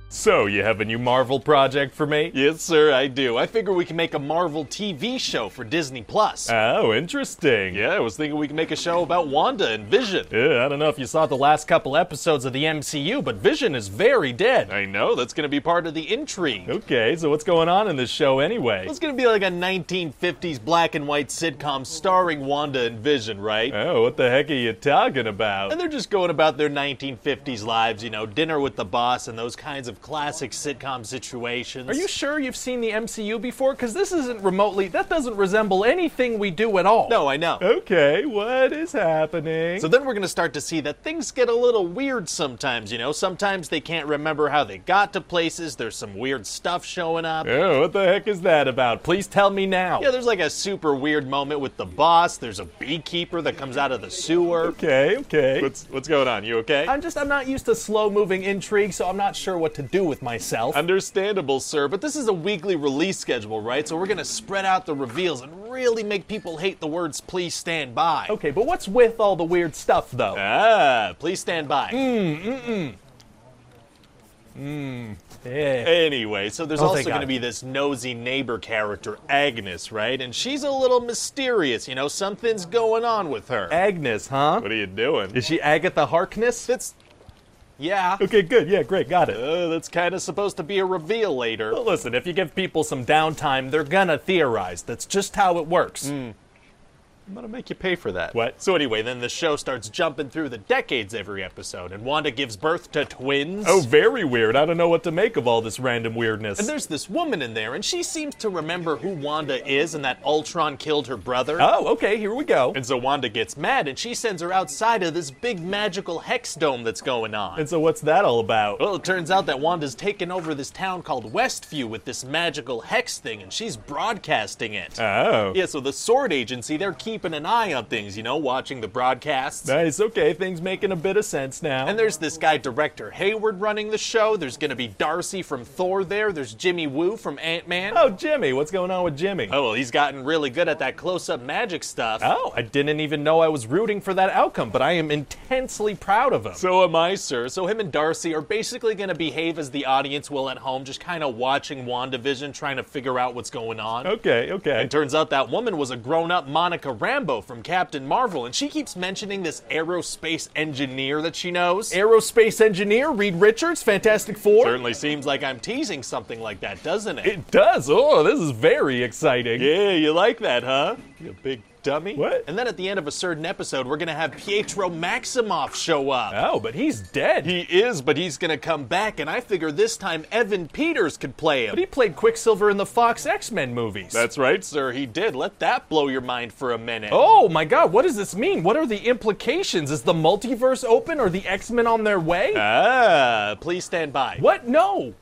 So, you have a new Marvel project for me? Yes, sir, I do. I figure we can make a Marvel TV show for Disney+. Oh, interesting. Yeah, I was thinking we can make a show about Wanda and Vision. I don't know if you saw the last couple episodes of the MCU, but Vision is very dead. I know, that's gonna be part of the intrigue. Okay, so what's going on in this show anyway? It's gonna be like a 1950s black and white sitcom starring Wanda and Vision, right? Oh, what the heck are you talking about? And they're just going about their 1950s lives, you know, dinner with the boss and those kinds of classic sitcom situations. Are you sure you've seen the MCU before? Because this isn't remotely, that doesn't resemble anything we do at all. No, I know. Okay, what is happening? So then we're going to start to see that things get a little weird sometimes, you know? Sometimes they can't remember how they got to places, there's some weird stuff showing up. Oh, what the heck is that about? Please tell me now. Yeah, there's like a super weird moment with the boss, there's a beekeeper that comes out of the sewer. Okay. What's going on? You okay? I'm not used to slow-moving intrigue, so I'm not sure what to do with myself. Understandable, sir, but this is a weekly release schedule, right? So we're gonna spread out the reveals and really make people hate the words "please stand by." Okay, but what's with all the weird stuff, though? Please stand by. Anyway, so there's also going to be this nosy neighbor character, Agnes, right? And she's a little mysterious, you know, something's going on with her. Agnes, huh? What are you doing? Is she Agatha Harkness? Yeah. Okay, good. Yeah, great. Got it. That's kind of supposed to be a reveal later. Well, listen, if you give people some downtime, they're gonna theorize. That's just how it works. I'm gonna make you pay for that. What? So anyway, then the show starts jumping through the decades every episode, and Wanda gives birth to twins. Oh, very weird. I don't know what to make of all this random weirdness. And there's this woman in there, and she seems to remember who Wanda is and that Ultron killed her brother. Oh, okay, here we go. And so Wanda gets mad, and she sends her outside of this big magical hex dome that's going on. And so what's that all about? Well, it turns out that Wanda's taken over this town called Westview with this magical hex thing, and she's broadcasting it. Oh. Yeah, so the Sword Agency, they're keeping an eye on things, you know, watching the broadcasts. Nice, okay, things making a bit of sense now. And there's this guy, Director Hayward, running the show. There's gonna be Darcy from Thor there. There's Jimmy Woo from Ant-Man. Oh, Jimmy, what's going on with Jimmy? Oh, well, he's gotten really good at that close-up magic stuff. Oh, I didn't even know I was rooting for that outcome, but I am intensely proud of him. So am I, sir. So him and Darcy are basically gonna behave as the audience will at home, just kind of watching WandaVision, trying to figure out what's going on. Okay. And turns out that woman was a grown-up Monica Rambeau from Captain Marvel, and she keeps mentioning this aerospace engineer that she knows. Aerospace engineer, Reed Richards, Fantastic Four? Certainly seems like I'm teasing something like that, doesn't it? It does. Oh, this is very exciting. Yeah, you like that, huh? You big dummy. What? And then at the end of a certain episode, we're gonna have Pietro Maximoff show up. Oh, but he's dead. He is, but he's gonna come back, and I figure this time Evan Peters could play him. But he played Quicksilver in the Fox X-Men movies. That's right, sir, he did. Let that blow your mind for a minute. Oh my god, what does this mean? What are the implications? Is the multiverse open? Are the X-Men on their way? Please stand by. What? No.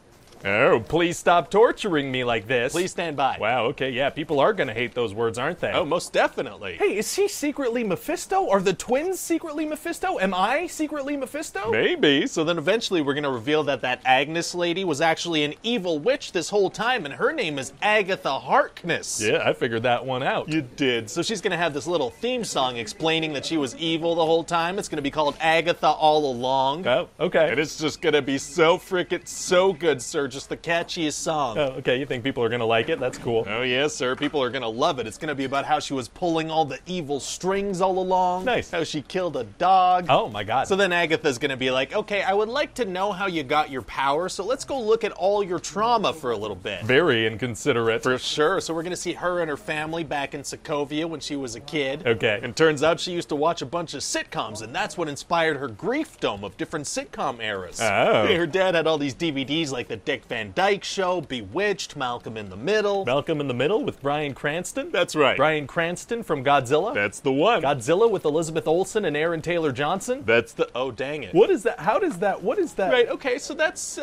Oh, please stop torturing me like this. Please stand by. Wow, okay, yeah, people are gonna hate those words, aren't they? Oh, most definitely. Hey, is he secretly Mephisto? Are the twins secretly Mephisto? Am I secretly Mephisto? Maybe. So then eventually we're gonna reveal that Agnes lady was actually an evil witch this whole time, and her name is Agatha Harkness. Yeah, I figured that one out. You did. So she's gonna have this little theme song explaining that she was evil the whole time. It's gonna be called Agatha All Along. Oh, okay. And it's just gonna be so frickin' so good, sir. Just the catchiest song. Oh, okay, you think people are gonna like it? That's cool. Oh, yes, sir. People are gonna love it. It's gonna be about how she was pulling all the evil strings all along. Nice. How she killed a dog. Oh, my God. So then Agatha's gonna be like, okay, I would like to know how you got your power, so let's go look at all your trauma for a little bit. Very inconsiderate. For sure. So we're gonna see her and her family back in Sokovia when she was a kid. Okay. And turns out she used to watch a bunch of sitcoms, and that's what inspired her grief dome of different sitcom eras. Oh. Her dad had all these DVDs like The Dick Van Dyke Show, Bewitched, Malcolm in the Middle. Malcolm in the Middle with Bryan Cranston? That's right. Bryan Cranston from Godzilla? That's the one. Godzilla with Elizabeth Olsen and Aaron Taylor Johnson? That's the... Oh, dang it. What is that? How does that... What is that? Right, okay, so that's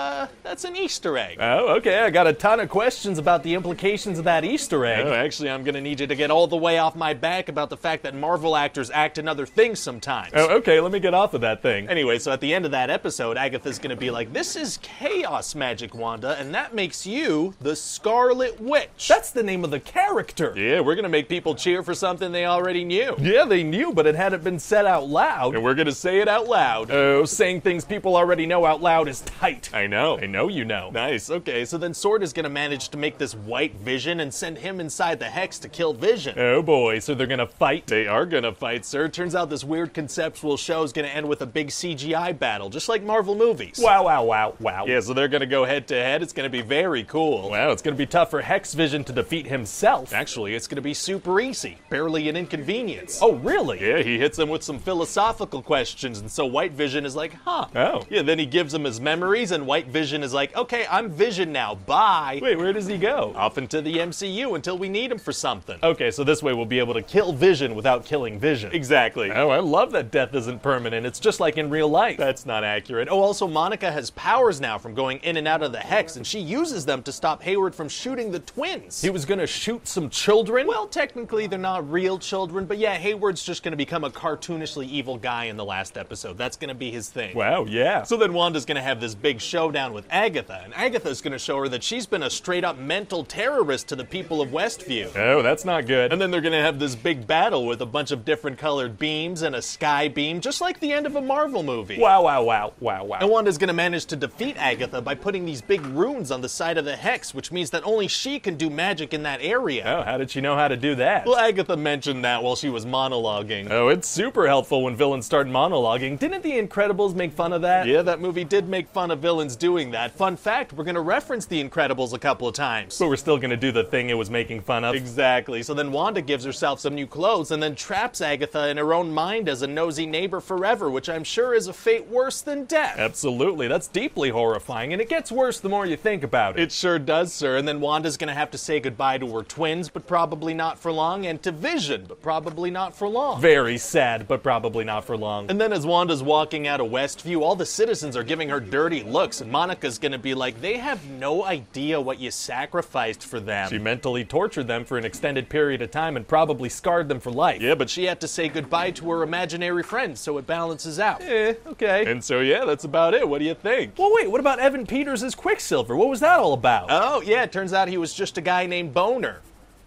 an Easter egg. Oh, okay. I got a ton of questions about the implications of that Easter egg. Oh, actually, I'm gonna need you to get all the way off my back about the fact that Marvel actors act in other things sometimes. Oh, okay. Let me get off of that thing. Anyway, so at the end of that episode, Agatha's gonna be like, this is chaos magic, Wanda, and that makes you the Scarlet Witch. That's the name of the character. Yeah, we're gonna make people cheer for something they already knew. Yeah, they knew, but it hadn't been said out loud. And we're gonna say it out loud. Oh, saying things people already know out loud is tight. I know. I know you know. Nice, okay, so then Sword is gonna manage to make this white Vision and send him inside the Hex to kill Vision. Oh boy, so they're gonna fight? They are gonna fight, sir. Turns out this weird conceptual show is gonna end with a big CGI battle, just like Marvel movies. Wow, wow, wow, wow. Yeah, so they're gonna go head to head. It's gonna be very cool. Wow, it's gonna be tough for Hex Vision to defeat himself. Actually, it's gonna be super easy. Barely an inconvenience. Oh, really? Yeah, he hits him with some philosophical questions, and so White Vision is like, huh. Oh. Yeah, then he gives him his memories, and White Vision is like, okay, I'm Vision now, bye. Wait, where does he go? Off into the MCU until we need him for something. Okay, so this way we'll be able to kill Vision without killing Vision. Exactly. Oh, I love that death isn't permanent. It's just like in real life. That's not accurate. Oh, also, Monica has powers now from going in and out of the Hex, and she uses them to stop Hayward from shooting the twins. He was gonna shoot some children? Well, technically, they're not real children, but yeah, Hayward's just gonna become a cartoonishly evil guy in the last episode. That's gonna be his thing. Wow, yeah. So then Wanda's gonna have this big showdown with Agatha, and Agatha's gonna show her that she's been a straight-up mental terrorist to the people of Westview. Oh, that's not good. And then they're gonna have this big battle with a bunch of different colored beams and a sky beam, just like the end of a Marvel movie. Wow, wow, wow, wow, wow. And Wanda's gonna manage to defeat Agatha by putting these big runes on the side of the Hex, which means that only she can do magic in that area. Oh, how did she know how to do that? Well, Agatha mentioned that while she was monologuing. Oh, it's super helpful when villains start monologuing. Didn't The Incredibles make fun of that? Yeah, that movie did make fun of villains doing that. Fun fact, we're gonna reference The Incredibles a couple of times. But we're still gonna do the thing it was making fun of. Exactly. So then Wanda gives herself some new clothes and then traps Agatha in her own mind as a nosy neighbor forever, which I'm sure is a fate worse than death. Absolutely. That's deeply horrifying, and it gets worse the more you think about it. It sure does, sir. And then Wanda's gonna have to say goodbye to her twins, but probably not for long, and to Vision, but probably not for long. Very sad, but probably not for long. And then as Wanda's walking out of Westview, all the citizens are giving her dirty looks, and Monica's gonna be like, they have no idea what you sacrificed for them. She mentally tortured them for an extended period of time and probably scarred them for life. Yeah, but she had to say goodbye to her imaginary friends, so it balances out. Okay. And so yeah, that's about it. What do you think? Well, wait, what about Evan Peters as Quicksilver? What was that all about? Oh, yeah, it turns out he was just a guy named Boner.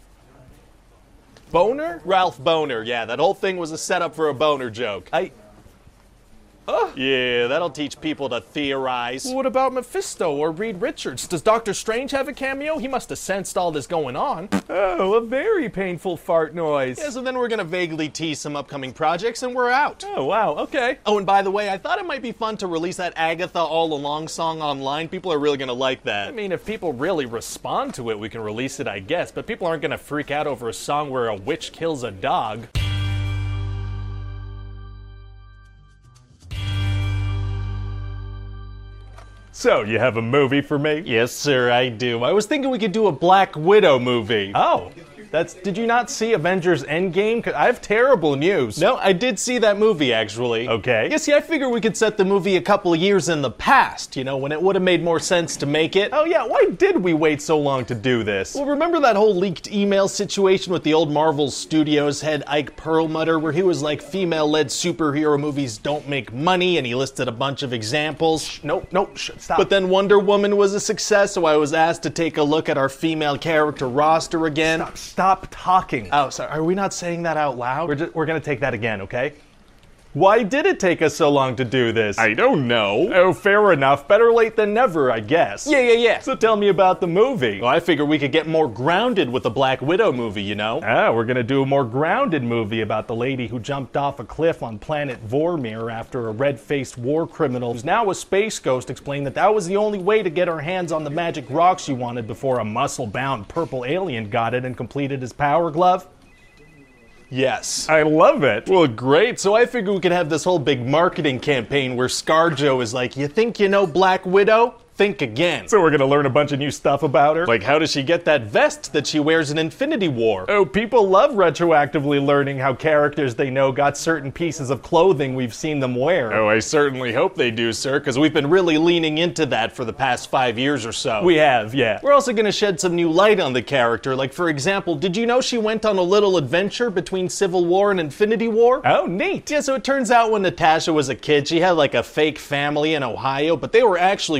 Boner? Ralph Boner, yeah, that whole thing was a setup for a boner joke. Yeah, that'll teach people to theorize. Well, what about Mephisto or Reed Richards? Does Doctor Strange have a cameo? He must have sensed all this going on. Oh, a very painful fart noise. Yeah, so then we're gonna vaguely tease some upcoming projects and we're out. Oh, wow, okay. Oh, and by the way, I thought it might be fun to release that Agatha All Along song online. People are really gonna like that. I mean, if people really respond to it, we can release it, I guess, but people aren't gonna freak out over a song where a witch kills a dog. So, you have a movie for me? Yes, sir, I do. I was thinking we could do a Black Widow movie. Oh. Did you not see Avengers Endgame? 'Cause I have terrible news. No, I did see that movie, actually. Okay. Yeah, see, I figured we could set the movie a couple of years in the past, you know, when it would have made more sense to make it. Oh yeah, why did we wait so long to do this? Well, remember that whole leaked email situation with the old Marvel Studios head Ike Perlmutter, where he was like, female-led superhero movies don't make money, and he listed a bunch of examples? Nope, stop. But then Wonder Woman was a success, so I was asked to take a look at our female character roster again. Stop talking. Oh, sorry. Are we not saying that out loud? We're gonna take that again, okay? Why did it take us so long to do this? I don't know. Oh, fair enough. Better late than never, I guess. Yeah. So tell me about the movie. Well, I figured we could get more grounded with the Black Widow movie, you know? We're gonna do a more grounded movie about the lady who jumped off a cliff on planet Vormir after a red-faced war criminal who's now a space ghost explained that was the only way to get her hands on the magic rock she wanted before a muscle-bound purple alien got it and completed his power glove. Yes. I love it. Well, great. So I figured we could have this whole big marketing campaign where ScarJo is like, you think you know Black Widow? Think again. So we're gonna learn a bunch of new stuff about her? Like, how does she get that vest that she wears in Infinity War? Oh, people love retroactively learning how characters they know got certain pieces of clothing we've seen them wear. Oh, I certainly hope they do, sir, because we've been really leaning into that for the past 5 years or so. We have, yeah. We're also gonna shed some new light on the character. Like, for example, did you know she went on a little adventure between Civil War and Infinity War? Oh, neat. Yeah, so it turns out when Natasha was a kid, she had like a fake family in Ohio, but they were actually Russian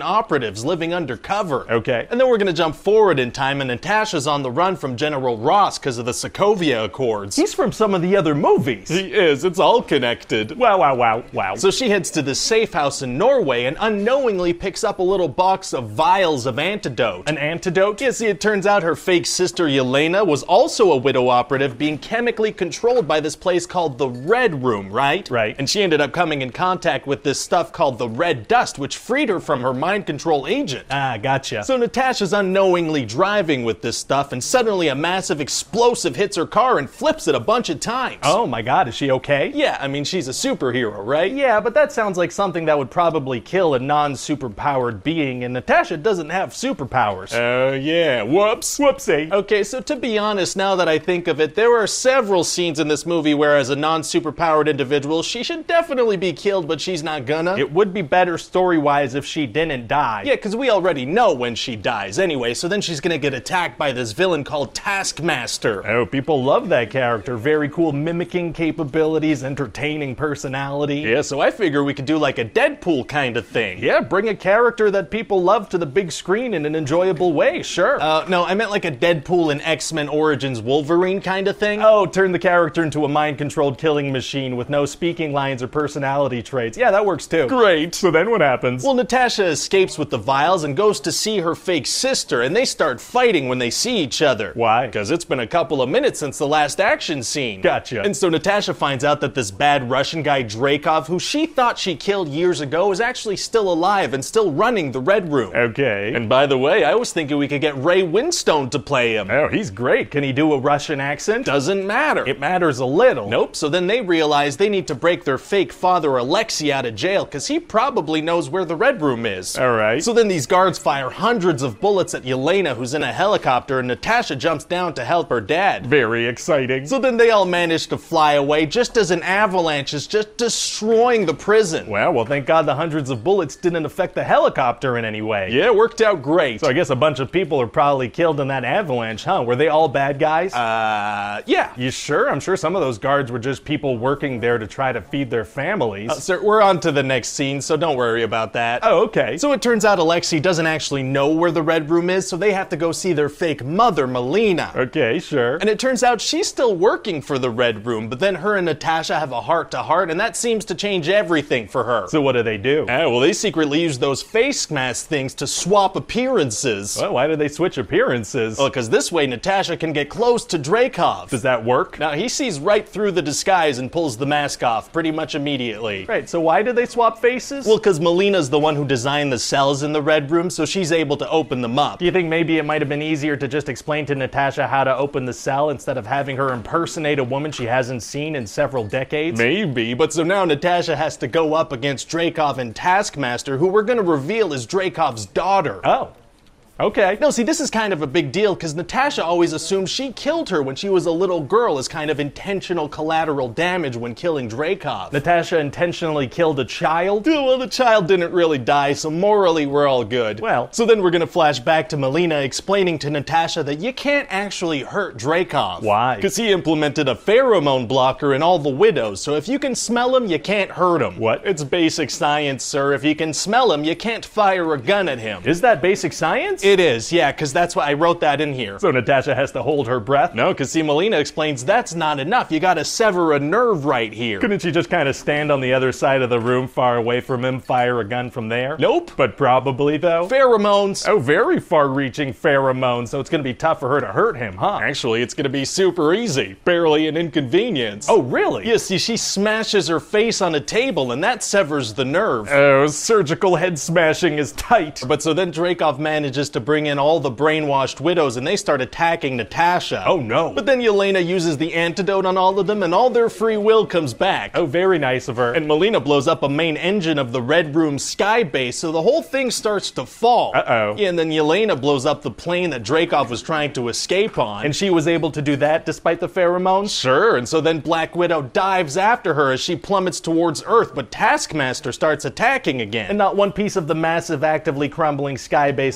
operatives living undercover. Okay. And then we're gonna jump forward in time, and Natasha's on the run from General Ross because of the Sokovia Accords. He's from some of the other movies. He is. It's all connected. Wow. So she heads to the safe house in Norway and unknowingly picks up a little box of vials of antidote. An antidote? Yeah, see, it turns out her fake sister Yelena was also a widow operative being chemically controlled by this place called the Red Room, right? Right. And she ended up coming in contact with this stuff called the Red Dust, which freed her from her mind control agent. Ah, gotcha. So Natasha's unknowingly driving with this stuff, and suddenly a massive explosive hits her car and flips it a bunch of times. Oh my god, is she okay? Yeah, I mean, she's a superhero, right? Yeah, but that sounds like something that would probably kill a non-superpowered being, and Natasha doesn't have superpowers. Oh, yeah. Whoops. Whoopsie. Okay, so to be honest, now that I think of it, there are several scenes in this movie where, as a non-superpowered individual, she should definitely be killed, but she's not gonna. It would be better story-wise if she didn't die. Yeah, because we already know when she dies anyway, so then she's gonna get attacked by this villain called Taskmaster. Oh, people love that character. Very cool mimicking capabilities, entertaining personality. Yeah, so I figure we could do like a Deadpool kind of thing. Yeah, bring a character that people love to the big screen in an enjoyable way, sure. No, I meant like a Deadpool and X-Men Origins Wolverine kind of thing. Oh, turn the character into a mind-controlled killing machine with no speaking lines or personality traits. Yeah, that works too. Great. So then what happens? Well, Natasha escapes with the vials and goes to see her fake sister, and they start fighting when they see each other. Why? Because it's been a couple of minutes since the last action scene. Gotcha. And so Natasha finds out that this bad Russian guy Dreykov, who she thought she killed years ago, is actually still alive and still running the Red Room. Okay. And by the way, I was thinking we could get Ray Winstone to play him. Oh, he's great. Can he do a Russian accent? Doesn't matter. It matters a little. Nope, so then they realize they need to break their fake father Alexei out of jail, because he probably knows where the Red Room is. All right. So then these guards fire hundreds of bullets at Yelena, who's in a helicopter, and Natasha jumps down to help her dad. Very exciting. So then they all manage to fly away just as an avalanche is just destroying the prison. Well, thank God the hundreds of bullets didn't affect the helicopter in any way. Yeah, it worked out great. So I guess a bunch of people are probably killed in that avalanche, huh? Were they all bad guys? Yeah. You sure? I'm sure some of those guards were just people working there to try to feed their families. Sir, we're on to the next scene, so don't worry about that. Oh, okay. So it turns out Alexei doesn't actually know where the Red Room is, so they have to go see their fake mother, Melina. Okay, sure. And it turns out she's still working for the Red Room, but then her and Natasha have a heart-to-heart, and that seems to change everything for her. So what do? Well, they secretly use those face mask things to swap appearances. Well, why do they switch appearances? Well, because this way Natasha can get close to Dreykov. Does that work? Now, he sees right through the disguise and pulls the mask off pretty much immediately. Right, so why did they swap faces? Well, because Melina's the one who designed the cells in the Red Room, so she's able to open them up. Do you think maybe it might have been easier to just explain to Natasha how to open the cell instead of having her impersonate a woman she hasn't seen in several decades? Maybe, but so now Natasha has to go up against Dreykov and Taskmaster, who we're going to reveal is Dreykov's daughter. Oh. Okay. No, see, this is kind of a big deal because Natasha always assumed she killed her when she was a little girl as kind of intentional collateral damage when killing Dreykov. Natasha intentionally killed a child? Well, the child didn't really die, so morally we're all good. Well. So then we're gonna flash back to Melina explaining to Natasha that you can't actually hurt Dreykov. Why? Because he implemented a pheromone blocker in all the widows, so if you can smell him, you can't hurt him. What? It's basic science, sir. If you can smell him, you can't fire a gun at him. Is that basic science? It is, yeah, because that's why I wrote that in here. So Natasha has to hold her breath? No, because see, Melina explains that's not enough. You gotta sever a nerve right here. Couldn't she just kind of stand on the other side of the room far away from him, fire a gun from there? Nope. But probably, though? Pheromones. Oh, very far-reaching pheromones, so it's gonna be tough for her to hurt him, huh? Actually, it's gonna be super easy. Barely an inconvenience. Oh, really? Yeah, see, she smashes her face on a table, and that severs the nerve. Oh, surgical head smashing is tight. But so then Dreykov manages to bring in all the brainwashed widows, and they start attacking Natasha. Oh, no. But then Yelena uses the antidote on all of them, and all their free will comes back. Oh, very nice of her. And Melina blows up a main engine of the Red Room sky base, so the whole thing starts to fall. Uh-oh. Yeah, and then Yelena blows up the plane that Dreykov was trying to escape on. And she was able to do that despite the pheromones? Sure, and so then Black Widow dives after her as she plummets towards Earth, but Taskmaster starts attacking again. And not one piece of the massive, actively crumbling sky base lands on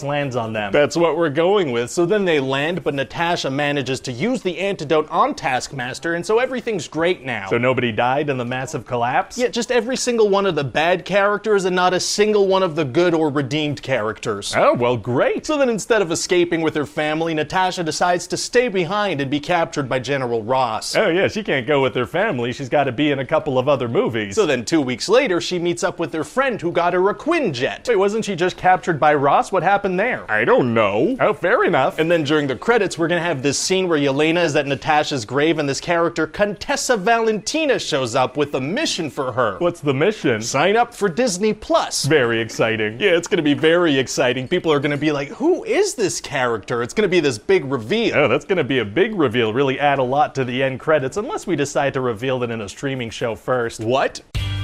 on them. That's what we're going with. So then they land, but Natasha manages to use the antidote on Taskmaster, and so everything's great now. So nobody died in the massive collapse? Yeah, just every single one of the bad characters and not a single one of the good or redeemed characters. Oh, well, great. So then instead of escaping with her family, Natasha decides to stay behind and be captured by General Ross. Oh, yeah, she can't go with her family. She's got to be in a couple of other movies. So then 2 weeks later, she meets up with her friend who got her a Quinjet. Wait, wasn't she just captured by Ross? What happened there? I don't know. Oh, fair enough. And then during the credits, we're gonna have this scene where Yelena is at Natasha's grave and this character, Contessa Valentina, shows up with a mission for her. What's the mission? Sign up for Disney Plus. Very exciting. Yeah, it's gonna be very exciting. People are gonna be like, who is this character? It's gonna be this big reveal. Oh, that's gonna be a big reveal. Really add a lot to the end credits, unless we decide to reveal it in a streaming show first. What?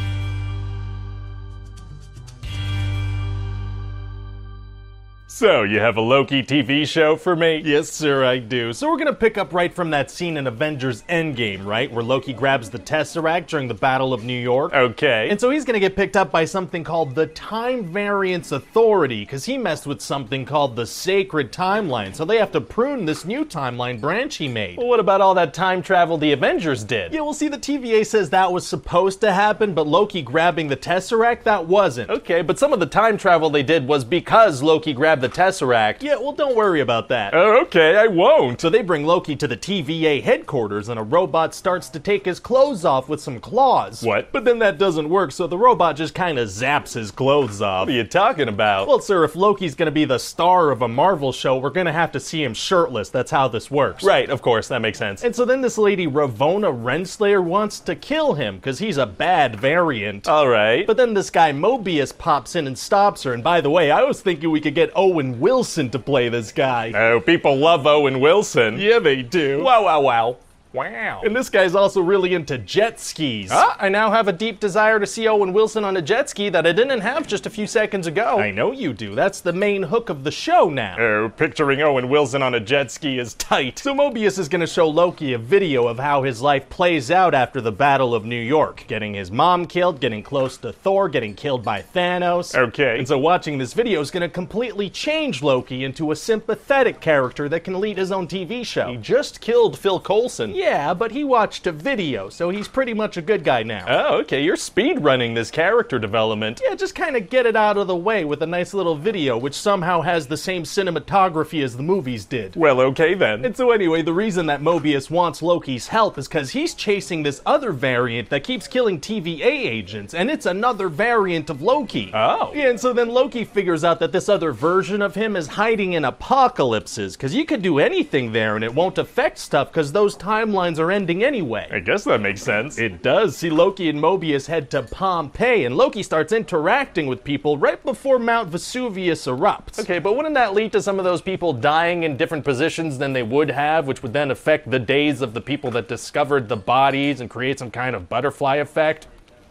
So, you have a Loki TV show for me? Yes, sir, I do. So we're gonna pick up right from that scene in Avengers Endgame, right? Where Loki grabs the Tesseract during the Battle of New York. Okay. And so he's gonna get picked up by something called the Time Variance Authority, because he messed with something called the Sacred Timeline. So they have to prune this new timeline branch he made. Well, what about all that time travel the Avengers did? Yeah, well, see, the TVA says that was supposed to happen, but Loki grabbing the Tesseract, that wasn't. Okay, but some of the time travel they did was because Loki grabbed the Tesseract. Yeah, well, don't worry about that. Oh, okay, I won't. So they bring Loki to the TVA headquarters, and a robot starts to take his clothes off with some claws. What? But then that doesn't work, so the robot just kind of zaps his clothes off. What are you talking about? Well, sir, if Loki's gonna be the star of a Marvel show, we're gonna have to see him shirtless. That's how this works. Right, of course, that makes sense. And so then this lady, Ravonna Renslayer, wants to kill him, because he's a bad variant. Alright. But then this guy Mobius pops in and stops her, and by the way, I was thinking we could get Owen Wilson to play this guy. Oh, people love Owen Wilson. Yeah, they do. Wow, wow, wow. Wow. And this guy's also really into jet skis. I now have a deep desire to see Owen Wilson on a jet ski that I didn't have just a few seconds ago. I know you do. That's the main hook of the show now. Oh, picturing Owen Wilson on a jet ski is tight. So Mobius is going to show Loki a video of how his life plays out after the Battle of New York. Getting his mom killed, getting close to Thor, getting killed by Thanos. Okay. And so watching this video is going to completely change Loki into a sympathetic character that can lead his own TV show. He just killed Phil Coulson. Yeah, but he watched a video, so he's pretty much a good guy now. Oh, okay, you're speed running this character development. Yeah, just kind of get it out of the way with a nice little video, which somehow has the same cinematography as the movies did. Well, okay then. And so anyway, the reason that Mobius wants Loki's help is because he's chasing this other variant that keeps killing TVA agents, and it's another variant of Loki. Oh. Yeah, and so then Loki figures out that this other version of him is hiding in apocalypses, because you could do anything there and it won't affect stuff because those timelines are ending anyway. I guess that makes sense. It does. See, Loki and Mobius head to Pompeii, and Loki starts interacting with people right before Mount Vesuvius erupts. Okay, but wouldn't that lead to some of those people dying in different positions than they would have, which would then affect the days of the people that discovered the bodies and create some kind of butterfly effect?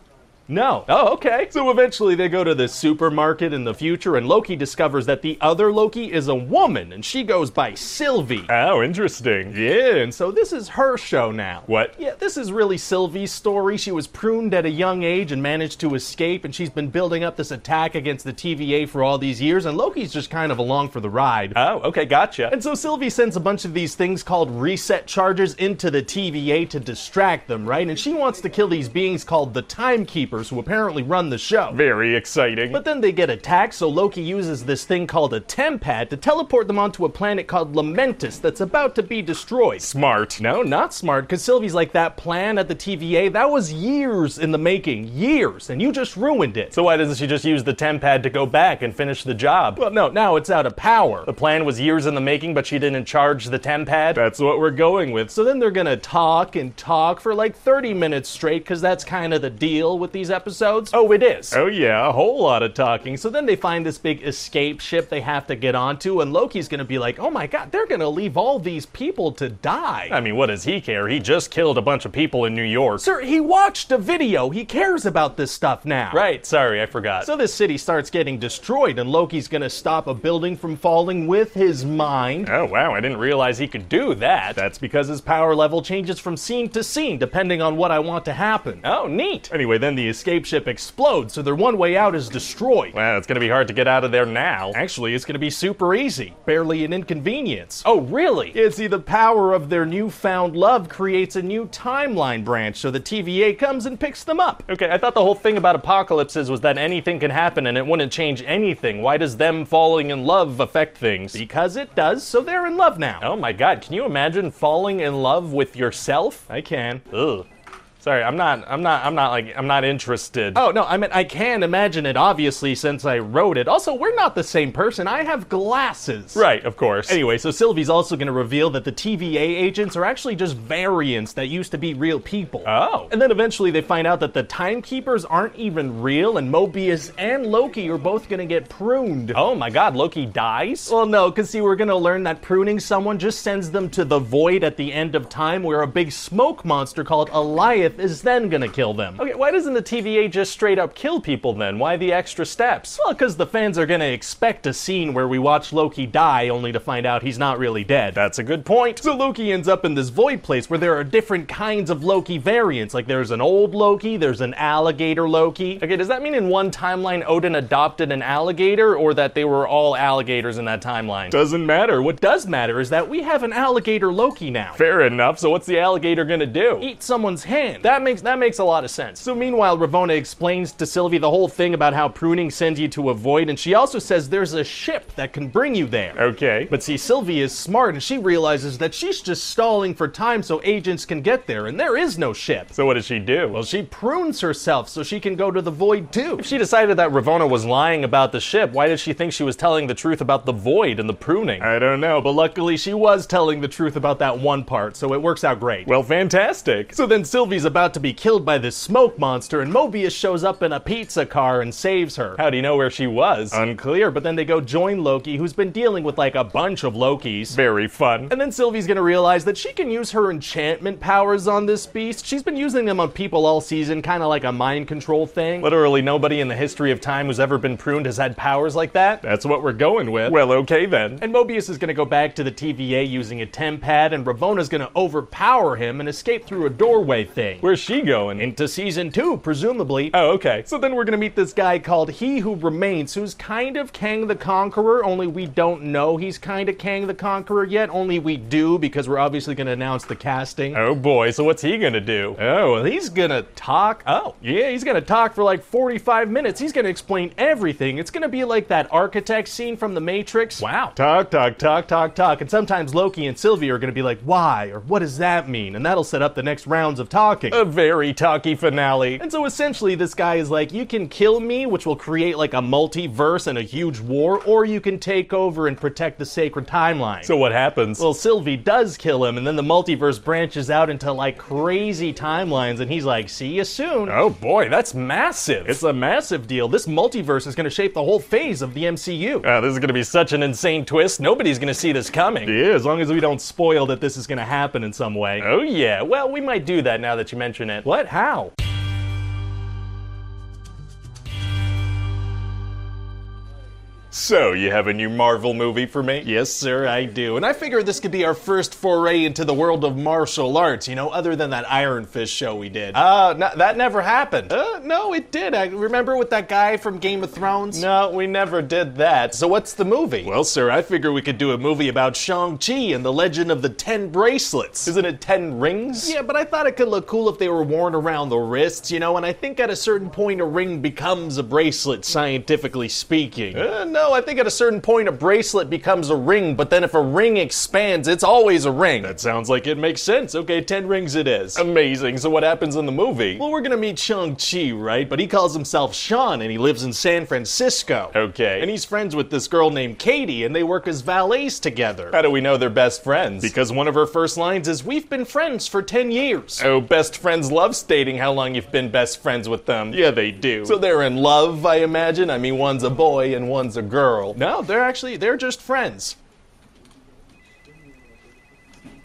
No. Oh, okay. So eventually they go to the supermarket in the future, and Loki discovers that the other Loki is a woman, and she goes by Sylvie. Oh, interesting. Yeah, and so this is her show now. What? Yeah, this is really Sylvie's story. She was pruned at a young age and managed to escape, and she's been building up this attack against the TVA for all these years, and Loki's just kind of along for the ride. Oh, okay, gotcha. And so Sylvie sends a bunch of these things called reset charges into the TVA to distract them, right? And she wants to kill these beings called the Timekeepers, who apparently run the show. Very exciting. But then they get attacked, so Loki uses this thing called a Tempad to teleport them onto a planet called Lamentus that's about to be destroyed. Smart. No, not smart, because Sylvie's like, that plan at the TVA, that was years in the making. Years, and you just ruined it. So why doesn't she just use the Tempad to go back and finish the job? Well, no, now it's out of power. The plan was years in the making, but she didn't charge the Tempad? That's what we're going with. So then they're gonna talk and talk for like 30 minutes straight, because that's kind of the deal with these episodes. Oh, it is. Oh yeah, a whole lot of talking. So then they find this big escape ship they have to get onto, and Loki's gonna be like, oh my god, they're gonna leave all these people to die. I mean, what does he care? He just killed a bunch of people in New York. Sir, he watched a video. He cares about this stuff now. Right, sorry, I forgot. So this city starts getting destroyed, and Loki's gonna stop a building from falling with his mind. Oh wow, I didn't realize he could do that. That's because his power level changes from scene to scene, depending on what I want to happen. Oh, neat. Anyway, then the escape ship explodes, so their one way out is destroyed. Well, it's gonna be hard to get out of there now. Actually, it's gonna be super easy. Barely an inconvenience. Oh, really? Yeah, see, the power of their newfound love creates a new timeline branch, so the TVA comes and picks them up. Okay, I thought the whole thing about apocalypses was that anything can happen and it wouldn't change anything. Why does them falling in love affect things? Because it does, so they're in love now. Oh my god, can you imagine falling in love with yourself? I can. Ugh. Sorry, I'm not interested. Oh, no, I meant I can imagine it, obviously, since I wrote it. Also, we're not the same person. I have glasses. Right, of course. Anyway, so Sylvie's also going to reveal that the TVA agents are actually just variants that used to be real people. Oh. And then eventually they find out that the timekeepers aren't even real, and Mobius and Loki are both going to get pruned. Oh my god, Loki dies? Well, no, because see, we're going to learn that pruning someone just sends them to the void at the end of time, where a big smoke monster called Alioth is then gonna kill them. Okay, why doesn't the TVA just straight up kill people then? Why the extra steps? Well, because the fans are gonna expect a scene where we watch Loki die only to find out he's not really dead. That's a good point. So Loki ends up in this void place where there are different kinds of Loki variants. Like there's an old Loki, there's an alligator Loki. Okay, does that mean in one timeline Odin adopted an alligator, or that they were all alligators in that timeline? Doesn't matter. What does matter is that we have an alligator Loki now. Fair enough, so what's the alligator gonna do? Eat someone's hand. That makes a lot of sense. So meanwhile, Ravonna explains to Sylvie the whole thing about how pruning sends you to a void, and she also says there's a ship that can bring you there. Okay. But see, Sylvie is smart, and she realizes that she's just stalling for time so agents can get there, and there is no ship. So what does she do? Well, she prunes herself so she can go to the void too. If she decided that Ravonna was lying about the ship, why did she think she was telling the truth about the void and the pruning? I don't know, but luckily she was telling the truth about that one part, so it works out great. Well, fantastic. So then Sylvie's about to be killed by this smoke monster, and Mobius shows up in a pizza car and saves her. How do you know where she was? Unclear, but then they go join Loki, who's been dealing with like a bunch of Lokis. Very fun. And then Sylvie's gonna realize that she can use her enchantment powers on this beast. She's been using them on people all season, kind of like a mind control thing. Literally nobody in the history of time who's ever been pruned has had powers like that? That's what we're going with. Well, okay then. And Mobius is gonna go back to the TVA using a temp pad, and Ravonna's gonna overpower him and escape through a doorway thing. Where's she going? Into season 2, presumably. Oh, okay. So then we're gonna meet this guy called He Who Remains, who's kind of Kang the Conqueror, only we don't know he's kind of Kang the Conqueror yet, only we do because we're obviously gonna announce the casting. Oh boy, so what's he gonna do? Oh, well, he's gonna talk. Oh. Yeah, he's gonna talk for like 45 minutes. He's gonna explain everything. It's gonna be like that architect scene from The Matrix. Wow. Talk, talk, talk, talk, talk. And sometimes Loki and Sylvie are gonna be like, why? Or what does that mean? And that'll set up the next rounds of talking. A very talky finale. And so essentially this guy is like, you can kill me, which will create like a multiverse and a huge war, or you can take over and protect the sacred timeline. So what happens? Well, Sylvie does kill him, and then the multiverse branches out into like crazy timelines, and he's like, see you soon. Oh boy, that's massive. It's a massive deal. This multiverse is going to shape the whole phase of the MCU. This is gonna be such an insane twist. Nobody's gonna see this coming. Yeah, as long as we don't spoil that this is going to happen in some way. Oh yeah, well, we might do that now that you mention it. What? How? So, you have a new Marvel movie for me? Yes, sir, I do. And I figured this could be our first foray into the world of martial arts, you know, other than that Iron Fist show we did. That never happened. No, it did. I remember with that guy from Game of Thrones? No, we never did that. So what's the movie? Well, sir, I figure we could do a movie about Shang-Chi and the legend of the 10 bracelets. Isn't it 10 rings? Yeah, but I thought it could look cool if they were worn around the wrists, you know, and I think at a certain point a ring becomes a bracelet, scientifically speaking. No, I think at a certain point a bracelet becomes a ring, but then if a ring expands, it's always a ring. That sounds like it makes sense. Okay, 10 rings it is. Amazing. So what happens in the movie? Well, we're gonna meet Shang-Chi, right? But he calls himself Sean, and he lives in San Francisco. Okay. And he's friends with this girl named Katie, and they work as valets together. How do we know they're best friends? Because one of her first lines is, "We've been friends for 10 years. Oh, best friends love stating how long you've been best friends with them. Yeah, they do. So they're in love, I imagine. I mean, one's a boy and one's a girl. No, they're just friends.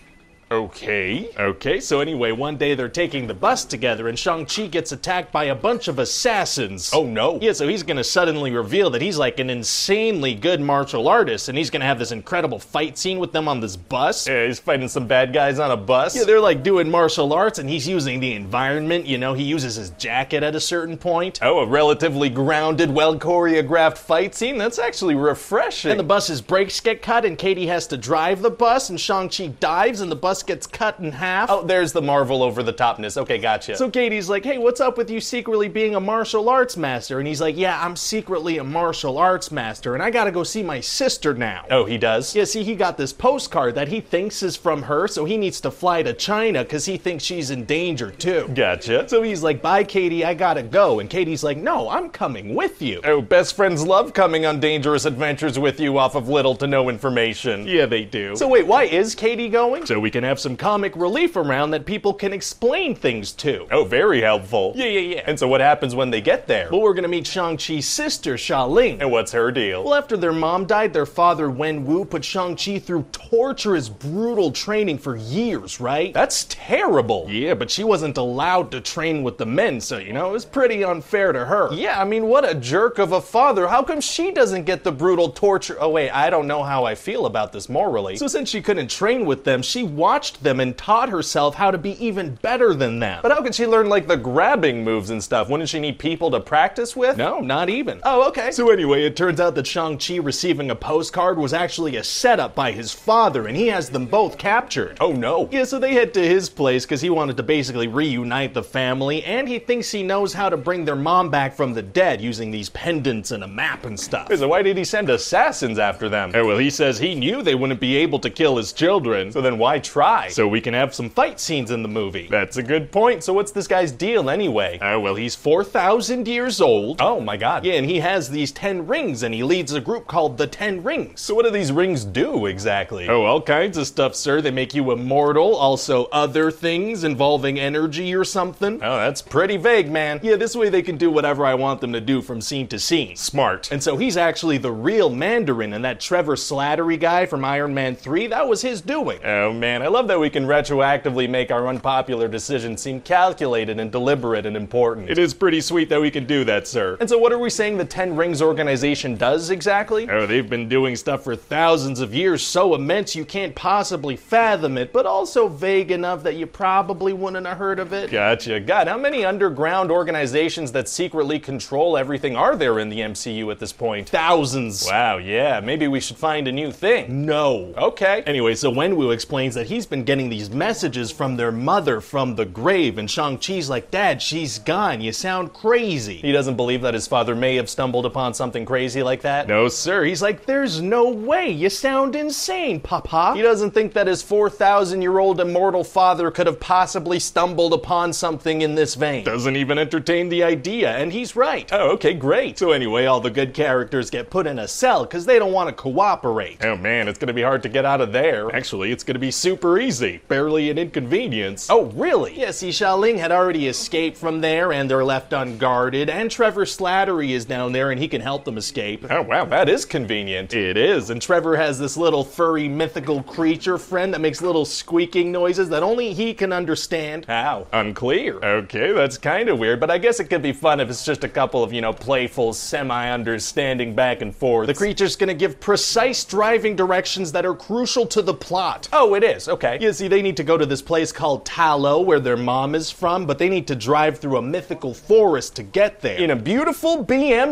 Okay, so anyway, one day they're taking the bus together and Shang-Chi gets attacked by a bunch of assassins. Oh no. Yeah, so he's gonna suddenly reveal that he's like an insanely good martial artist and he's gonna have this incredible fight scene with them on this bus. Yeah, he's fighting some bad guys on a bus. Yeah, they're like doing martial arts and he's using the environment, you know, he uses his jacket at a certain point. Oh, a relatively grounded, well-choreographed fight scene? That's actually refreshing. And the bus's brakes get cut and Katie has to drive the bus and Shang-Chi dives and the bus gets cut in half. Oh, there's the Marvel over-the-topness. Okay, gotcha. So Katie's like, hey, what's up with you secretly being a martial arts master? And he's like, yeah, I'm secretly a martial arts master and I gotta go see my sister now. Oh, he does? Yeah, see, he got this postcard that he thinks is from her, so he needs to fly to China because he thinks she's in danger too. Gotcha. So he's like, bye, Katie, I gotta go. And Katie's like, no, I'm coming with you. Oh, best friends love coming on dangerous adventures with you off of little to no information. Yeah, they do. So wait, why is Katie going? So we can have some comic relief around that people can explain things to. Oh, very helpful. Yeah. And so what happens when they get there? Well, we're gonna meet Shang-Chi's sister, Xia And what's her deal? Well, after their mom died, their father, Wen Wu, put Shang-Chi through torturous, brutal training for years, right? That's terrible. Yeah, but she wasn't allowed to train with the men, so, you know, it was pretty unfair to her. Yeah, I mean, what a jerk of a father. How come she doesn't get the brutal torture? Oh, wait, I don't know how I feel about this morally. So since she couldn't train with them, she watched them and taught herself how to be even better than them. But how could she learn, like, the grabbing moves and stuff? Wouldn't she need people to practice with? No, not even. Oh, okay. So anyway, it turns out that Shang-Chi receiving a postcard was actually a setup by his father, and he has them both captured. Oh, no. Yeah, so they head to his place because he wanted to basically reunite the family, and he thinks he knows how to bring their mom back from the dead using these pendants and a map and stuff. So why did he send assassins after them? Oh, well, he says he knew they wouldn't be able to kill his children. So then why try? So we can have some fight scenes in the movie. That's a good point. So what's this guy's deal anyway? Oh, well, he's 4,000 years old. Oh my god. Yeah, and he has these 10 rings, and he leads a group called the 10 Rings. So what do these rings do exactly? Oh, all kinds of stuff, sir. They make you immortal, also other things involving energy or something. Oh, that's pretty vague, man. Yeah, this way they can do whatever I want them to do from scene to scene. Smart. And so he's actually the real Mandarin, and that Trevor Slattery guy from Iron Man 3, that was his doing. Oh man, I love that we can retroactively make our unpopular decisions seem calculated and deliberate and important. It is pretty sweet that we can do that, sir. And so what are we saying the 10 Rings organization does exactly? Oh, they've been doing stuff for thousands of years, so immense you can't possibly fathom it, but also vague enough that you probably wouldn't have heard of it. Gotcha. God, how many underground organizations that secretly control everything are there in the MCU at this point? Thousands. Wow, yeah, maybe we should find a new thing. No. Okay. Anyway, so Wenwu explains that he's been getting these messages from their mother from the grave, and Shang-Chi's like, Dad, she's gone. You sound crazy. He doesn't believe that his father may have stumbled upon something crazy like that? No, sir. He's like, there's no way. You sound insane, Papa. He doesn't think that his 4,000-year-old immortal father could have possibly stumbled upon something in this vein. Doesn't even entertain the idea, and he's right. Oh, okay, great. So anyway, all the good characters get put in a cell because they don't want to cooperate. Oh man, it's gonna be hard to get out of there. Actually, it's gonna be super easy. Barely an inconvenience. Oh, really? Yeah, see, Xialing had already escaped from there, and they're left unguarded, and Trevor Slattery is down there, and he can help them escape. Oh wow, that is convenient. It is, and Trevor has this little furry mythical creature friend that makes little squeaking noises that only he can understand. How? Unclear. Okay, that's kind of weird, but I guess it could be fun if it's just a couple of, playful, semi-understanding back and forth. The creature's gonna give precise driving directions that are crucial to the plot. Oh, it is, okay. You see, they need to go to this place called Talo, where their mom is from, but they need to drive through a mythical forest to get there. In a beautiful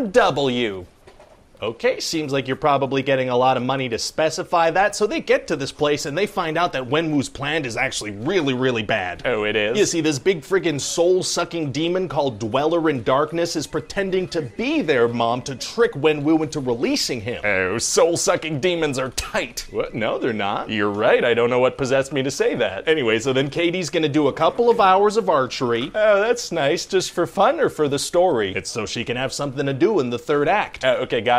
BMW. Okay, seems like you're probably getting a lot of money to specify that, so they get to this place and they find out that Wenwu's plan is actually really, really bad. Oh, it is? You see, this big friggin' soul-sucking demon called Dweller in Darkness is pretending to be their mom to trick Wenwu into releasing him. Oh, soul-sucking demons are tight. What? No, they're not. You're right, I don't know what possessed me to say that. Anyway, so then Katie's gonna do a couple of hours of archery. Oh, that's nice. Just for fun or for the story? It's so she can have something to do in the third act. Okay, gotcha.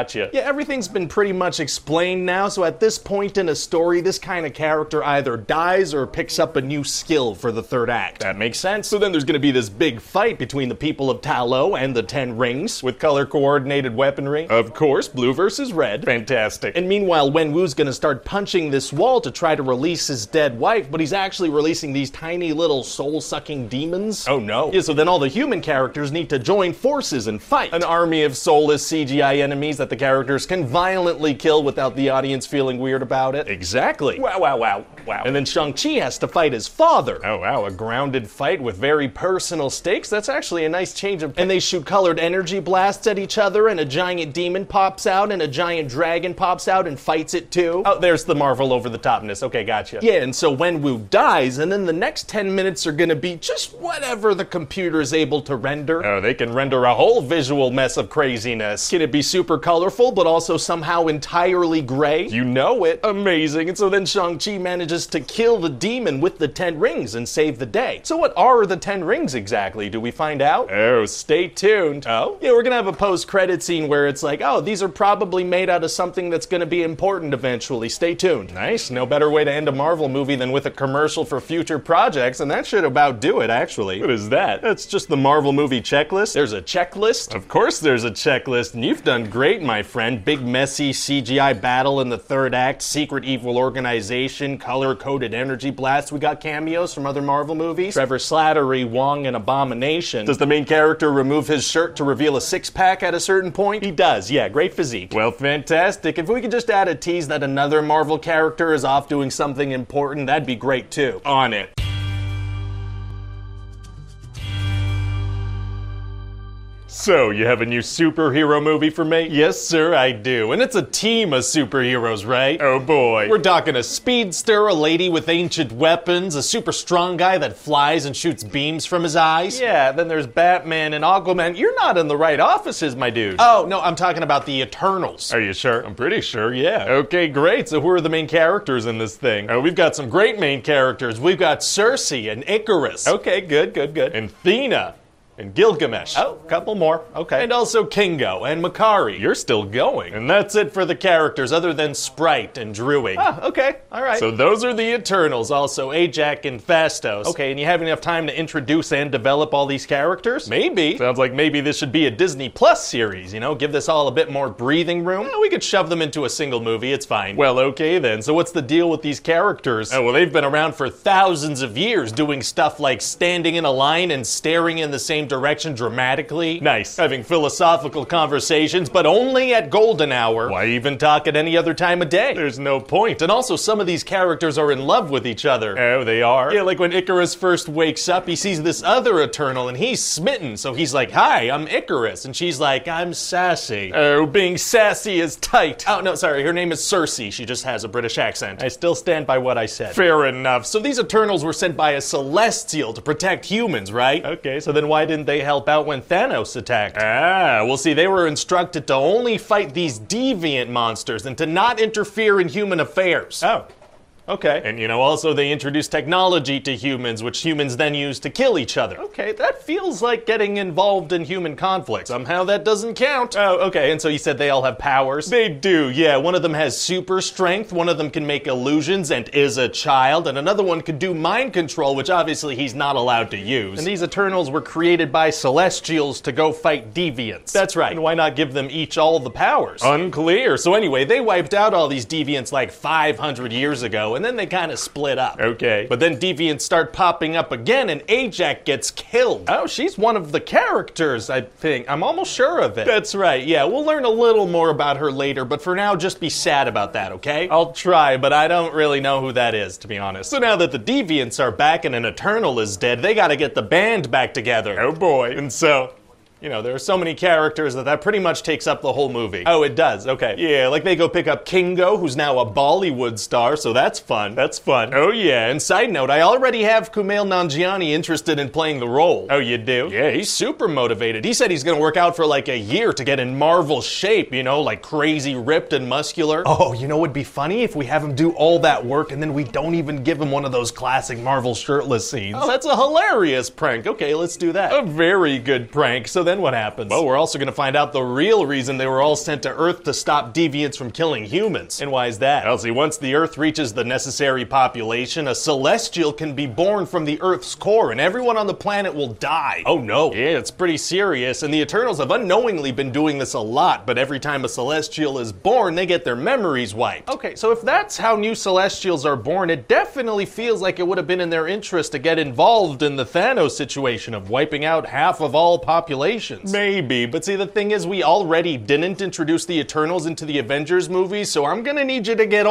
gotcha. Yeah, everything's been pretty much explained now, so at this point in a story, this kind of character either dies or picks up a new skill for the third act. That makes sense. So then there's gonna be this big fight between the people of Ta Lo and the Ten Rings, with color-coordinated weaponry. Of course, blue versus red. Fantastic. And meanwhile, Wenwu's gonna start punching this wall to try to release his dead wife, but he's actually releasing these tiny little soul-sucking demons. Oh no. Yeah, so then all the human characters need to join forces and fight. An army of soulless CGI enemies that the characters can violently kill without the audience feeling weird about it. Exactly. Wow, wow, wow, wow. And then Shang-Chi has to fight his father. Oh wow, a grounded fight with very personal stakes? That's actually a nice change of... And they shoot colored energy blasts at each other, and a giant demon pops out, and a giant dragon pops out and fights it too. Oh, there's the Marvel over-the-topness. Okay, gotcha. Yeah, and so Wenwu dies, and then the next 10 minutes are gonna be just whatever the computer is able to render. Oh, they can render a whole visual mess of craziness. Can it be super colorful, but also somehow entirely gray? You know it. Amazing. And so then Shang-Chi manages to kill the demon with the 10 rings and save the day. So what are the 10 rings exactly? Do we find out? Oh, stay tuned. Oh? Yeah, we're gonna have a post-credit scene where it's like, oh, these are probably made out of something that's gonna be important eventually. Stay tuned. Nice. No better way to end a Marvel movie than with a commercial for future projects, and that should about do it, actually. What is that? That's just the Marvel movie checklist? There's a checklist? Of course there's a checklist, and you've done great, my friend. Big, messy CGI battle in the third act, secret evil organization, color-coded energy blasts. We got cameos from other Marvel movies. Trevor Slattery, Wong, and Abomination. Does the main character remove his shirt to reveal a six-pack at a certain point? He does, yeah, great physique. Well, fantastic. If we could just add a tease that another Marvel character is off doing something important, that'd be great too. On it. So, you have a new superhero movie for me? Yes, sir, I do. And it's a team of superheroes, right? Oh boy. We're talking a speedster, a lady with ancient weapons, a super strong guy that flies and shoots beams from his eyes. Yeah, then there's Batman and Aquaman. You're not in the right offices, my dude. Oh, no, I'm talking about the Eternals. Are you sure? I'm pretty sure, yeah. Okay, great. So who are the main characters in this thing? Oh, we've got some great main characters. We've got Cersei and Icarus. Okay, good. And Thena. And Gilgamesh. Oh, couple more. Okay. And also Kingo and Makari. You're still going. And that's it for the characters, other than Sprite and Druig. Ah, okay. All right. So those are the Eternals, also Ajax and Phastos. Okay, and you have enough time to introduce and develop all these characters? Maybe. Sounds like maybe this should be a Disney Plus series, you know? Give this all a bit more breathing room. Yeah, we could shove them into a single movie, it's fine. Well, okay then. So what's the deal with these characters? Oh, well, they've been around for thousands of years, doing stuff like standing in a line and staring in the same direction dramatically. Nice. Having philosophical conversations, but only at golden hour. Why even talk at any other time of day? There's no point. And also, some of these characters are in love with each other. Oh, they are? Yeah, like when Icarus first wakes up, he sees this other Eternal, and he's smitten. So he's like, hi, I'm Icarus. And she's like, I'm sassy. Oh, being sassy is tight. Oh, no, sorry, her name is Cersei. She just has a British accent. I still stand by what I said. Fair enough. So these Eternals were sent by a Celestial to protect humans, right? Okay, so then why didn't they help out when Thanos attacked? Ah, well see, they were instructed to only fight these deviant monsters and to not interfere in human affairs. Oh. Okay. And, you know, also they introduced technology to humans, which humans then use to kill each other. Okay, that feels like getting involved in human conflict. Somehow that doesn't count. Oh, okay, and so you said they all have powers? They do, yeah. One of them has super strength, one of them can make illusions and is a child, and another one could do mind control, which obviously he's not allowed to use. And these Eternals were created by Celestials to go fight deviants. That's right. And why not give them each all the powers? Unclear. So anyway, they wiped out all these deviants like 500 years ago, and then they kind of split up. Okay. But then deviants start popping up again, and Ajax gets killed. Oh, she's one of the characters, I think. I'm almost sure of it. That's right, yeah. We'll learn a little more about her later, but for now, just be sad about that, okay? I'll try, but I don't really know who that is, to be honest. So now that the deviants are back and an Eternal is dead, they gotta get the band back together. Oh boy. And so... you know, there are so many characters that pretty much takes up the whole movie. Oh, it does? Okay. Yeah, like they go pick up Kingo, who's now a Bollywood star, so that's fun. That's fun. Oh, yeah, and side note, I already have Kumail Nanjiani interested in playing the role. Oh, you do? Yeah, he's super motivated. He said he's gonna work out for like a year to get in Marvel shape, you know, like crazy ripped and muscular. Oh, you know what'd be funny? If we have him do all that work and then we don't even give him one of those classic Marvel shirtless scenes. Oh, that's a hilarious prank. Okay, let's do that. A very good prank. So then what happens? Well, we're also gonna find out the real reason they were all sent to Earth to stop deviants from killing humans. And why is that? Well, see, once the Earth reaches the necessary population, a celestial can be born from the Earth's core, and everyone on the planet will die. Oh no. Yeah, it's pretty serious, and the Eternals have unknowingly been doing this a lot, but every time a celestial is born, they get their memories wiped. Okay, so if that's how new celestials are born, it definitely feels like it would have been in their interest to get involved in the Thanos situation of wiping out half of all populations. Maybe, but see, the thing is, we already didn't introduce the Eternals into the Avengers movies, so I'm gonna need you to get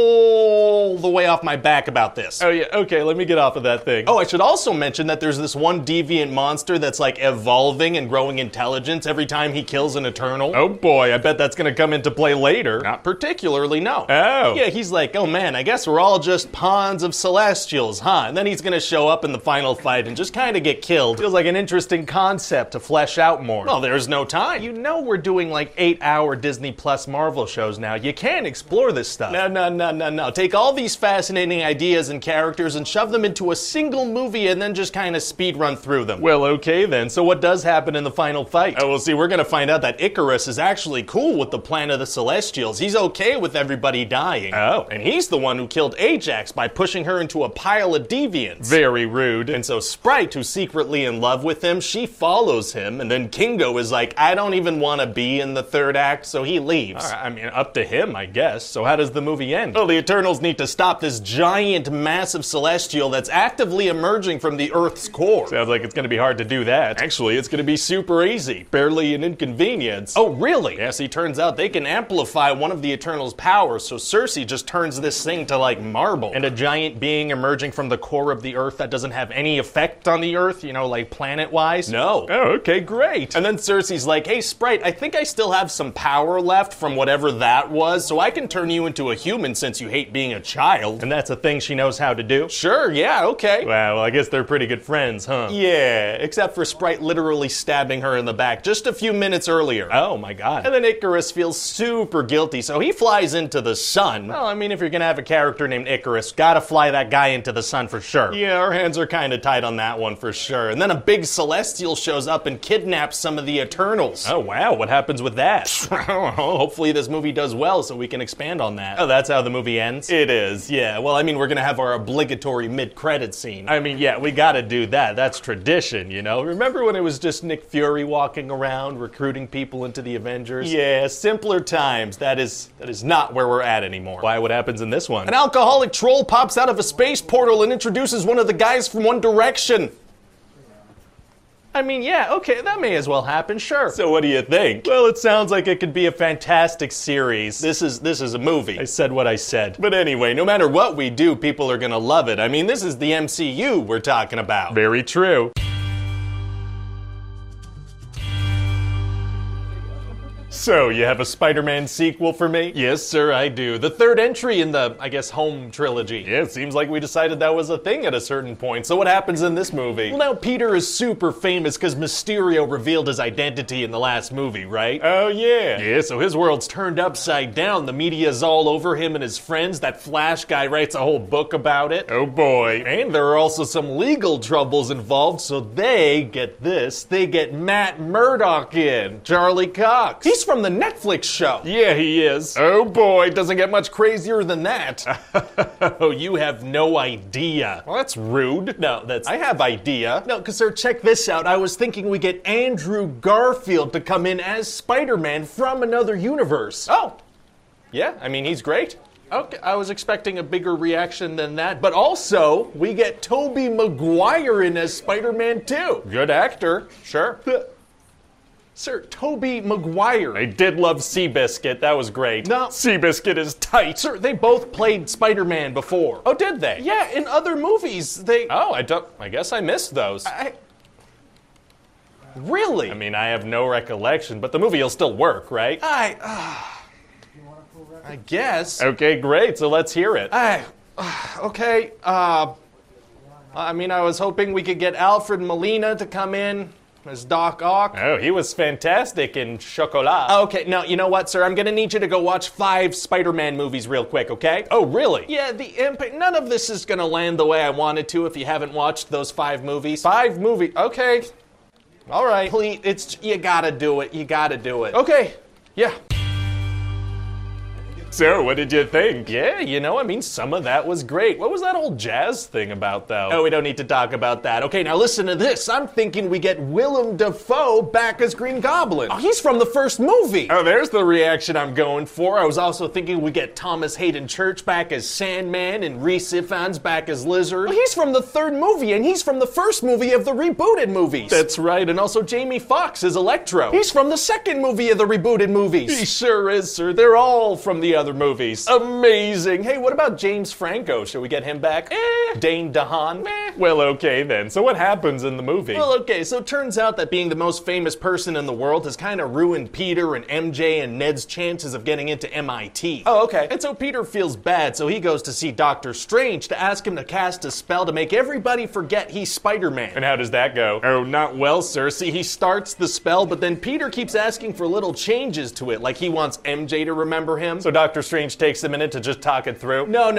all the way off my back about this. Oh yeah, okay, let me get off of that thing. Oh, I should also mention that there's this one deviant monster that's like evolving and growing intelligence every time he kills an Eternal. Oh boy, I bet that's gonna come into play later. Not particularly, no. Oh. Yeah, he's like, oh man, I guess we're all just pawns of Celestials, huh? And then he's gonna show up in the final fight and just kinda get killed. Feels like an interesting concept to flesh out more. Well, there's no time. You know we're doing like 8-hour Disney Plus Marvel shows now. You can't explore this stuff. No. Take all these fascinating ideas and characters and shove them into a single movie and then just kinda speed run through them. Well, okay then. So what does happen in the final fight? Oh, well, see, we're gonna find out that Icarus is actually cool with the plan of the Celestials. He's okay with everybody dying. Oh. And he's the one who killed Ajax by pushing her into a pile of deviants. Very rude. And so Sprite, who's secretly in love with him, she follows him, and then Kingo is like, I don't even want to be in the third act, so he leaves. All right, I mean, up to him, I guess. So how does the movie end? Well, the Eternals need to stop this giant, massive celestial that's actively emerging from the Earth's core. Sounds like it's gonna be hard to do that. Actually, it's gonna be super easy. Barely an inconvenience. Oh, really? Yes, he turns out they can amplify one of the Eternals' powers, so Cersei just turns this thing to like marble. And a giant being emerging from the core of the Earth that doesn't have any effect on the Earth, you know, like planet-wise? No. Oh, okay, great. And then Cersei's like, hey, Sprite, I think I still have some power left from whatever that was, so I can turn you into a human since you hate being a child. And that's a thing she knows how to do? Sure, yeah, okay. Well, I guess they're pretty good friends, huh? Yeah, except for Sprite literally stabbing her in the back just a few minutes earlier. Oh my god. And then Icarus feels super guilty, so he flies into the sun. Well, I mean, if you're gonna have a character named Icarus, gotta fly that guy into the sun for sure. Yeah, our hands are kinda tight on that one for sure. And then a big celestial shows up and kidnaps some of the Eternals. Oh wow, what happens with that? I don't know. Hopefully this movie does well so we can expand on that. Oh, that's how the movie ends? It is, yeah. Well, I mean, we're gonna have our obligatory mid-credit scene. I mean, yeah, we gotta do that. That's tradition, you know? Remember when it was just Nick Fury walking around recruiting people into the Avengers? Yeah, simpler times. That is not where we're at anymore. Why, what happens in this one? An alcoholic troll pops out of a space portal and introduces one of the guys from One Direction. I mean, yeah, okay, that may as well happen, sure. So what do you think? Well, it sounds like it could be a fantastic series. This is a movie. I said what I said. But anyway, no matter what we do, people are gonna love it. I mean, this is the MCU we're talking about. Very true. So, you have a Spider-Man sequel for me? Yes, sir, I do. The third entry in the, I guess, home trilogy. Yeah, it seems like we decided that was a thing at a certain point. So what happens in this movie? Well, now Peter is super famous because Mysterio revealed his identity in the last movie, right? Oh, yeah. Yeah, so his world's turned upside down. The media's all over him and his friends. That Flash guy writes a whole book about it. Oh, boy. And there are also some legal troubles involved, so they, get this, they get Matt Murdock in. Charlie Cox. He's from the Netflix show. Yeah, he is. Oh boy, doesn't get much crazier than that. Oh, you have no idea. Well, that's rude. No, I have idea. No, because sir, check this out. I was thinking we get Andrew Garfield to come in as Spider-Man from another universe. Oh, yeah, I mean, he's great. Okay, I was expecting a bigger reaction than that. But also, we get Tobey Maguire in as Spider-Man too. Good actor, sure. Sir, Tobey Maguire. I did love Seabiscuit. That was great. No. Seabiscuit is tight. Sir, they both played Spider-Man before. Oh, did they? Yeah, in other movies, they... Oh, I guess I missed those. Really? I mean, I have no recollection, but the movie will still work, right? I guess. Okay, great. So let's hear it. Okay, I mean, I was hoping we could get Alfred Molina to come in as Doc Ock. Oh, he was fantastic in Chocolat. Okay, now, you know what, sir? I'm gonna need you to go watch 5 Spider-Man movies real quick, okay? Oh, really? Yeah, the impact. None of this is gonna land the way I wanted to if you haven't watched those 5 movies. 5 movies, okay. All right. Please, you gotta do it. You gotta do it. Okay. Yeah. So, what did you think? Yeah, some of that was great. What was that whole jazz thing about, though? Oh, we don't need to talk about that. Okay, now listen to this. I'm thinking we get Willem Dafoe back as Green Goblin. Oh, he's from the first movie. Oh, there's the reaction I'm going for. I was also thinking we get Thomas Hayden Church back as Sandman and Rhys Ifans back as Lizard. Well, he's from the third movie, and he's from the first movie of the rebooted movies. That's right, and also Jamie Foxx as Electro. He's from the second movie of the rebooted movies. He sure is, sir. They're all from the other movies. Amazing. Hey, what about James Franco? Should we get him back? Dane DeHaan? Well, okay then. So what happens in the movie? Well, okay, so it turns out that being the most famous person in the world has kind of ruined Peter and MJ and Ned's chances of getting into MIT. Oh, okay. And so Peter feels bad, so he goes to see Doctor Strange to ask him to cast a spell to make everybody forget he's Spider-Man. And how does that go? Oh, not well, sir. See, he starts the spell, but then Peter keeps asking for little changes to it, like he wants MJ to remember him. So Doctor Strange takes a minute to just talk it through? No.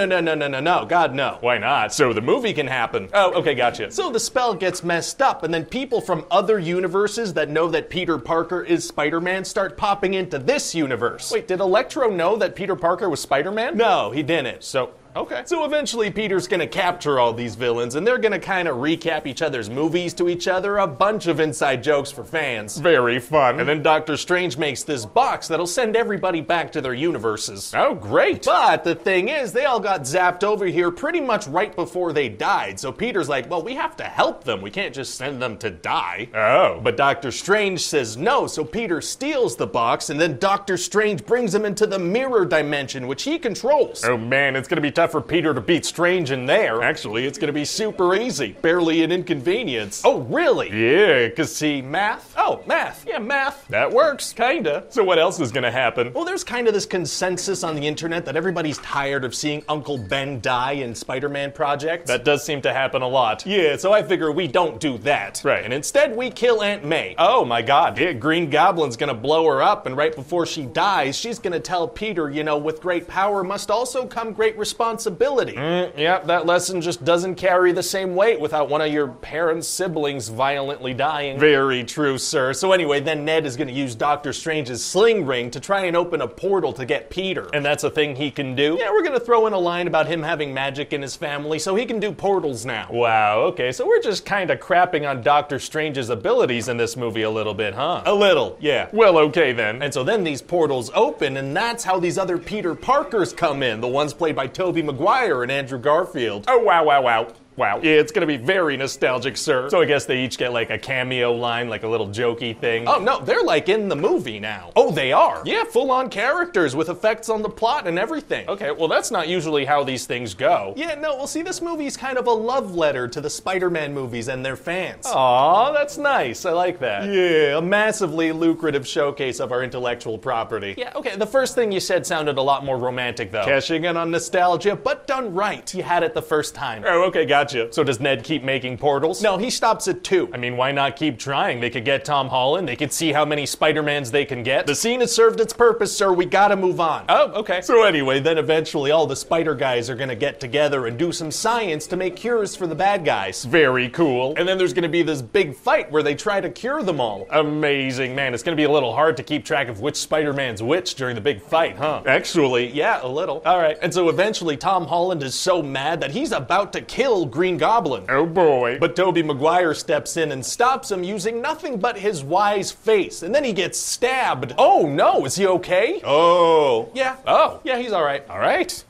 God, no. Why not? So the movie can happen. Oh, okay, gotcha. So the spell gets messed up, and then people from other universes that know that Peter Parker is Spider-Man start popping into this universe. Wait, did Electro know that Peter Parker was Spider-Man? No, he didn't. Okay. So eventually Peter's gonna capture all these villains, and they're gonna kind of recap each other's movies to each other, a bunch of inside jokes for fans. Very fun. And then Doctor Strange makes this box that'll send everybody back to their universes. Oh, great. But the thing is, they all got zapped over here pretty much right before they died, so Peter's like, well, we have to help them. We can't just send them to die. Oh. But Doctor Strange says no, so Peter steals the box, and then Doctor Strange brings him into the mirror dimension, which he controls. Oh man, it's gonna be tough for Peter to beat Strange in there. Actually, it's gonna be super easy. Barely an inconvenience. Oh, really? Yeah, cause see, math? Oh, math. Yeah, math. That works, kinda. So what else is gonna happen? Well, there's kind of this consensus on the internet that everybody's tired of seeing Uncle Ben die in Spider-Man projects. That does seem to happen a lot. Yeah, so I figure we don't do that. Right. And instead we kill Aunt May. Oh my god. Yeah, Green Goblin's gonna blow her up, and right before she dies, she's gonna tell Peter, with great power must also come great responsibility. Yeah, that lesson just doesn't carry the same weight without one of your parents' siblings violently dying. Very true, sir. So anyway, then Ned is gonna use Doctor Strange's sling ring to try and open a portal to get Peter. And that's a thing he can do? Yeah, we're gonna throw in a line about him having magic in his family, so he can do portals now. Wow, okay, so we're just kinda crapping on Doctor Strange's abilities in this movie a little bit, huh? A little, yeah. Well, okay then. And so then these portals open, and that's how these other Peter Parkers come in, the ones played by Tobey Maguire and Andrew Garfield. Oh, wow. Wow. Yeah, it's gonna be very nostalgic, sir. So I guess they each get like a cameo line, like a little jokey thing. Oh, no, they're like in the movie now. Oh, they are? Yeah, full-on characters with effects on the plot and everything. Okay, well that's not usually how these things go. Yeah, no, well see, this movie's kind of a love letter to the Spider-Man movies and their fans. Aw, that's nice. I like that. Yeah, a massively lucrative showcase of our intellectual property. Yeah, okay, the first thing you said sounded a lot more romantic, though. Cashing in on nostalgia, but done right. You had it the first time. Oh, okay, gotcha. So does Ned keep making portals? No, he stops at 2. I mean, why not keep trying? They could get Tom Holland. They could see how many Spider-Mans they can get. The scene has served its purpose, sir. We gotta move on. Oh, okay. So anyway, then eventually all the Spider guys are gonna get together and do some science to make cures for the bad guys. Very cool. And then there's gonna be this big fight where they try to cure them all. Amazing. Man, it's gonna be a little hard to keep track of which Spider-Man's which during the big fight, huh? Actually, yeah, a little. All right. And so eventually Tom Holland is so mad that he's about to kill Green Goblin. Oh boy. But Tobey Maguire steps in and stops him using nothing but his wise face. And then he gets stabbed. Oh no, is he okay? Oh. Yeah. Oh. Yeah, he's alright. Alright.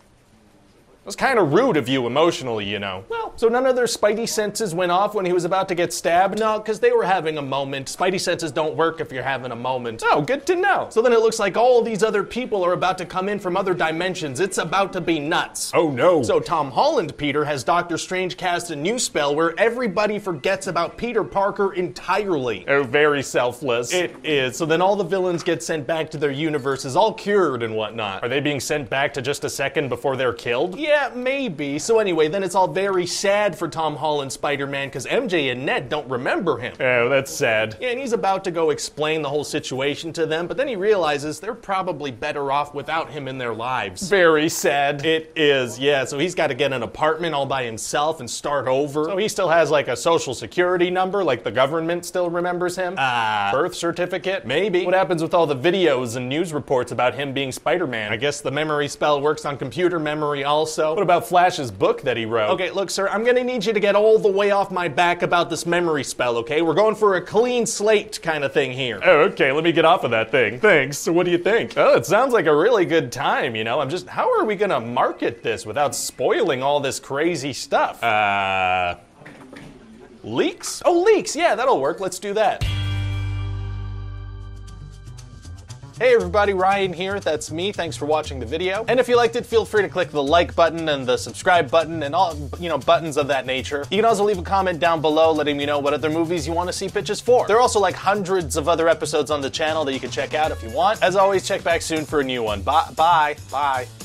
It was kind of rude of you emotionally, Well, so none of their Spidey senses went off when he was about to get stabbed? No, because they were having a moment. Spidey senses don't work if you're having a moment. Oh, good to know. So then it looks like all these other people are about to come in from other dimensions. It's about to be nuts. Oh no. So Tom Holland, Peter, has Doctor Strange cast a new spell where everybody forgets about Peter Parker entirely. Oh, very selfless. It is. So then all the villains get sent back to their universes, all cured and whatnot. Are they being sent back to just a second before they're killed? Yeah, Yeah, maybe. So anyway, then it's all very sad for Tom Holland Spider-Man because MJ and Ned don't remember him. Oh, that's sad. Yeah, and he's about to go explain the whole situation to them, but then he realizes they're probably better off without him in their lives. Very sad. It is, yeah. So he's got to get an apartment all by himself and start over. So he still has like a social security number, like the government still remembers him. Birth certificate? Maybe. What happens with all the videos and news reports about him being Spider-Man? I guess the memory spell works on computer memory also. What about Flash's book that he wrote? Okay, look, sir, I'm gonna need you to get all the way off my back about this memory spell, okay? We're going for a clean slate kind of thing here. Oh, okay, let me get off of that thing. Thanks. So what do you think? Oh, it sounds like a really good time, you know? How are we gonna market this without spoiling all this crazy stuff? Leaks? Oh, leaks, yeah, that'll work. Let's do that. Hey everybody, Ryan here, that's me, thanks for watching the video. And if you liked it, feel free to click the like button and the subscribe button and all, buttons of that nature. You can also leave a comment down below letting me know what other movies you want to see pitches for. There are also like hundreds of other episodes on the channel that you can check out if you want. As always, check back soon for a new one. Bye.